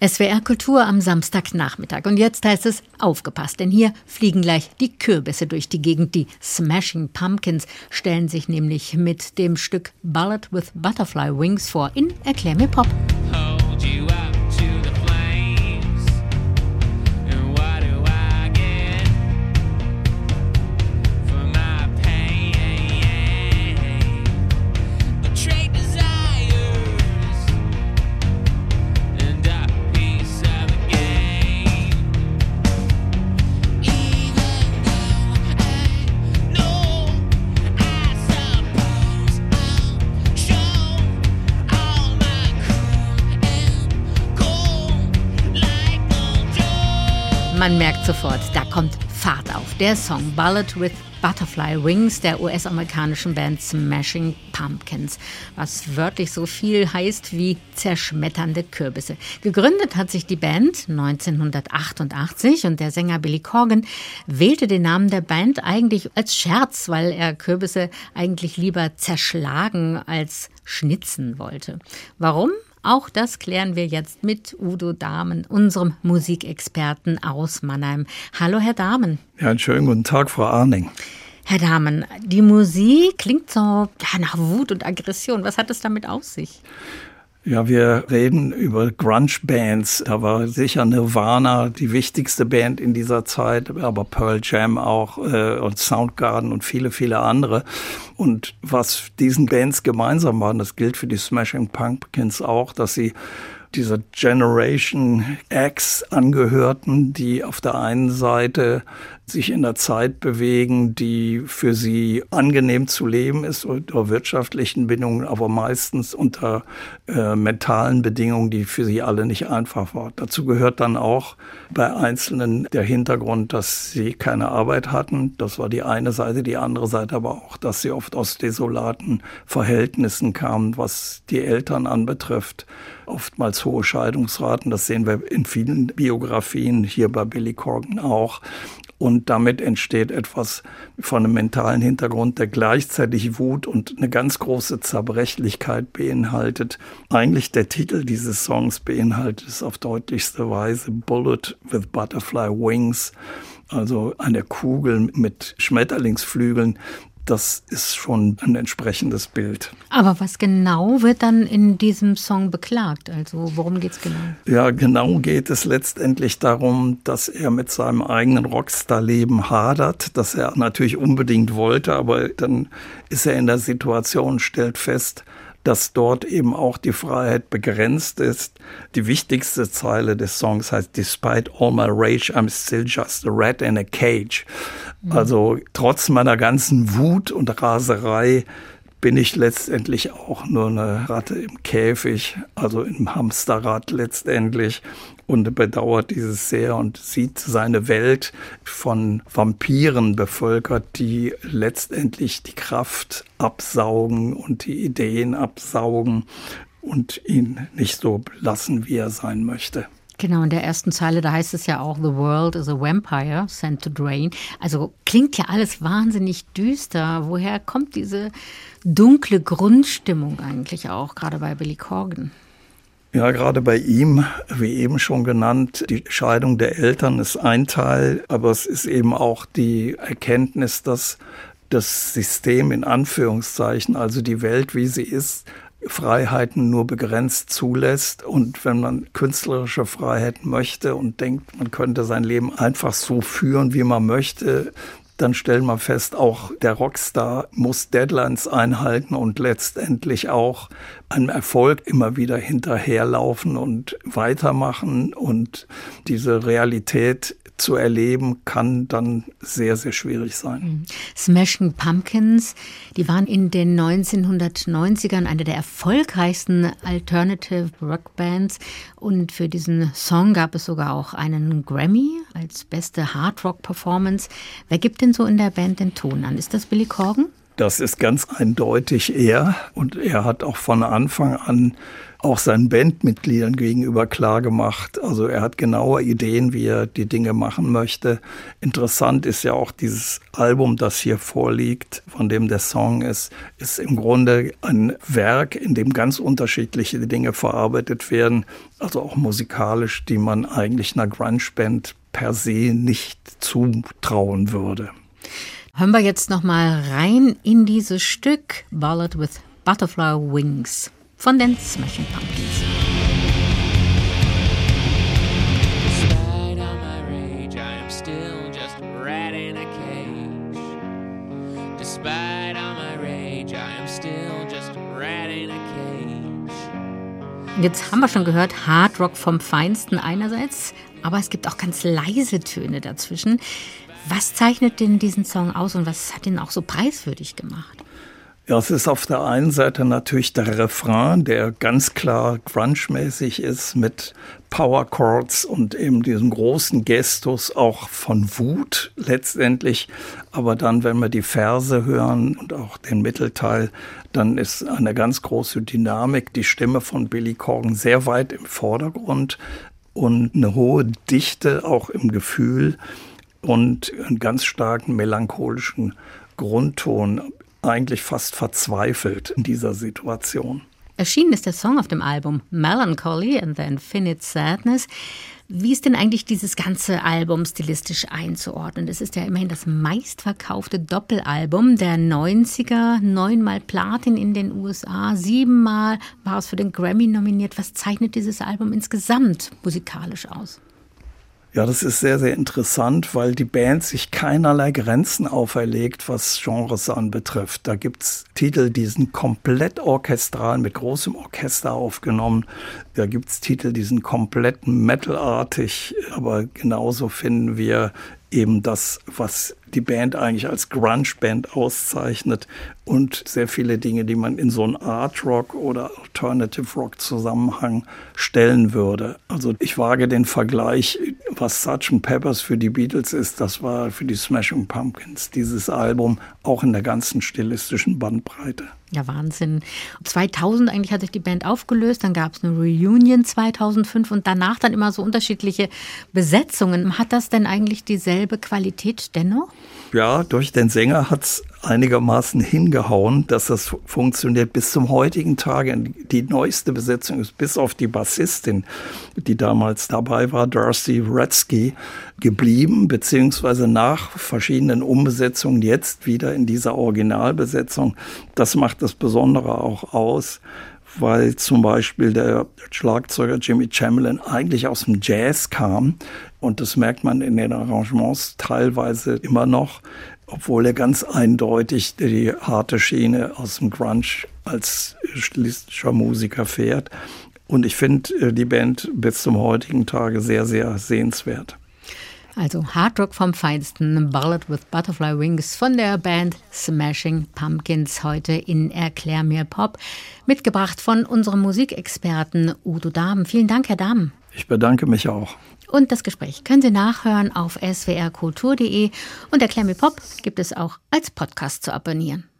SWR Kultur am Samstagnachmittag. Und jetzt heißt es, aufgepasst, denn hier fliegen gleich die Kürbisse durch die Gegend. Die Smashing Pumpkins stellen sich nämlich mit dem Stück Ballad with Butterfly Wings vor in Erklär mir Pop. Man merkt sofort, da kommt Fahrt auf. Der Song Ballad with Butterfly Wings der US-amerikanischen Band Smashing Pumpkins, was wörtlich so viel heißt wie zerschmetternde Kürbisse. Gegründet hat sich die Band 1988 und der Sänger Billy Corgan wählte den Namen der Band eigentlich als Scherz, weil er Kürbisse eigentlich lieber zerschlagen als schnitzen wollte. Warum? Auch das klären wir jetzt mit Udo Dahmen, unserem Musikexperten aus Mannheim. Hallo, Herr Dahmen. Ja, einen schönen guten Tag, Frau Arning. Herr Dahmen, die Musik klingt so nach Wut und Aggression. Was hat es damit auf sich? Ja, wir reden über Grunge-Bands. Da war sicher Nirvana die wichtigste Band in dieser Zeit, aber Pearl Jam auch und Soundgarden und viele, viele andere. Und was diesen Bands gemeinsam war, das gilt für die Smashing Pumpkins auch, dass sie dieser Generation X angehörten, die auf der einen Seite sich in der Zeit bewegen, die für sie angenehm zu leben ist, unter wirtschaftlichen Bedingungen, aber meistens unter mentalen Bedingungen, die für sie alle nicht einfach waren. Dazu gehört dann auch bei Einzelnen der Hintergrund, dass sie keine Arbeit hatten. Das war die eine Seite, die andere Seite aber auch, dass sie oft aus desolaten Verhältnissen kamen, was die Eltern anbetrifft. Oftmals hohe Scheidungsraten, das sehen wir in vielen Biografien, hier bei Billy Corgan auch. Und damit entsteht etwas von einem mentalen Hintergrund, der gleichzeitig Wut und eine ganz große Zerbrechlichkeit beinhaltet. Eigentlich der Titel dieses Songs beinhaltet es auf deutlichste Weise Bullet with Butterfly Wings, also eine Kugel mit Schmetterlingsflügeln. Das ist schon ein entsprechendes Bild. Aber was genau wird dann in diesem Song beklagt? Also worum geht es genau? Ja, genau geht es letztendlich darum, dass er mit seinem eigenen Rockstar-Leben hadert, das er natürlich unbedingt wollte, aber dann ist er in der Situation, stellt fest, dass dort eben auch die Freiheit begrenzt ist. Die wichtigste Zeile des Songs heißt Despite all my rage, I'm still just a rat in a cage. Also trotz meiner ganzen Wut und Raserei bin ich letztendlich auch nur eine Ratte im Käfig, also im Hamsterrad letztendlich, und bedauert dieses sehr und sieht seine Welt von Vampiren bevölkert, die letztendlich die Kraft absaugen und die Ideen absaugen und ihn nicht so lassen, wie er sein möchte. Genau, in der ersten Zeile, da heißt es ja auch, The world is a vampire sent to drain. Also klingt ja alles wahnsinnig düster. Woher kommt diese dunkle Grundstimmung eigentlich auch, gerade bei Billy Corgan? Ja, gerade bei ihm, wie eben schon genannt, die Scheidung der Eltern ist ein Teil, aber es ist eben auch die Erkenntnis, dass das System in Anführungszeichen, also die Welt, wie sie ist, Freiheiten nur begrenzt zulässt. Und wenn man künstlerische Freiheit möchte und denkt, man könnte sein Leben einfach so führen, wie man möchte, dann stellt man fest, auch der Rockstar muss Deadlines einhalten und letztendlich auch einem Erfolg immer wieder hinterherlaufen und weitermachen. Und diese Realität zu erleben, kann dann sehr, sehr schwierig sein. Smashing Pumpkins, die waren in den 1990ern eine der erfolgreichsten Alternative Rock Bands und für diesen Song gab es sogar auch einen Grammy als beste Hard Rock Performance. Wer gibt denn so in der Band den Ton an? Ist das Billy Corgan? Das ist ganz eindeutig er. Und er hat auch von Anfang an auch seinen Bandmitgliedern gegenüber klargemacht. Also er hat genaue Ideen, wie er die Dinge machen möchte. Interessant ist ja auch dieses Album, das hier vorliegt, von dem der Song ist im Grunde ein Werk, in dem ganz unterschiedliche Dinge verarbeitet werden, also auch musikalisch, die man eigentlich einer Grunge-Band per se nicht zutrauen würde. Hören wir jetzt noch mal rein in dieses Stück Ballad with Butterfly Wings von den Smashing Pumpkins. Jetzt haben wir schon gehört, Hard Rock vom Feinsten einerseits, aber es gibt auch ganz leise Töne dazwischen. Was zeichnet denn diesen Song aus und was hat ihn auch so preiswürdig gemacht? Ja, es ist auf der einen Seite natürlich der Refrain, der ganz klar grunge-mäßig ist mit Power Chords und eben diesem großen Gestus auch von Wut letztendlich. Aber dann, wenn wir die Verse hören und auch den Mittelteil, dann ist eine ganz große Dynamik, die Stimme von Billy Corgan sehr weit im Vordergrund und eine hohe Dichte auch im Gefühl und einen ganz starken melancholischen Grundton. Eigentlich fast verzweifelt in dieser Situation. Erschienen ist der Song auf dem Album Melancholy and the Infinite Sadness. Wie ist denn eigentlich dieses ganze Album stilistisch einzuordnen? Es ist ja immerhin das meistverkaufte Doppelalbum der 90er, 9-mal Platin in den USA, 7-mal war es für den Grammy nominiert. Was zeichnet dieses Album insgesamt musikalisch aus? Ja, das ist sehr, sehr interessant, weil die Band sich keinerlei Grenzen auferlegt, was Genres anbetrifft. Da gibt's Titel, die sind komplett orchestral, mit großem Orchester aufgenommen. Da gibt's Titel, die sind komplett metalartig. Aber genauso finden wir eben das, was die Band eigentlich als Grunge-Band auszeichnet und sehr viele Dinge, die man in so einen Art-Rock oder Alternative-Rock-Zusammenhang stellen würde. Also ich wage den Vergleich, was Sgt. Pepper's für die Beatles ist, das war für die Smashing Pumpkins, dieses Album, auch in der ganzen stilistischen Bandbreite. Ja, Wahnsinn. 2000 eigentlich hat sich die Band aufgelöst, dann gab es eine Reunion 2005 und danach dann immer so unterschiedliche Besetzungen. Hat das denn eigentlich dieselbe Qualität dennoch? Ja, durch den Sänger hat's einigermaßen hingehauen, dass das funktioniert bis zum heutigen Tage. Die neueste Besetzung ist bis auf die Bassistin, die damals dabei war, Darcy Wretzky, geblieben, beziehungsweise nach verschiedenen Umbesetzungen jetzt wieder in dieser Originalbesetzung. Das macht das Besondere auch aus, weil zum Beispiel der Schlagzeuger Jimmy Chamberlain eigentlich aus dem Jazz kam. Und das merkt man in den Arrangements teilweise immer noch, obwohl er ganz eindeutig die harte Schiene aus dem Grunge als stilistischer Musiker fährt. Und ich finde die Band bis zum heutigen Tage sehr, sehr sehenswert. Also Hard Rock vom Feinsten, Ballad with Butterfly Wings von der Band Smashing Pumpkins, heute in Erklär mir Pop, mitgebracht von unserem Musikexperten Udo Dahmen. Vielen Dank, Herr Dahmen. Ich bedanke mich auch. Und das Gespräch können Sie nachhören auf swrkultur.de und Erklär mir Pop gibt es auch als Podcast zu abonnieren.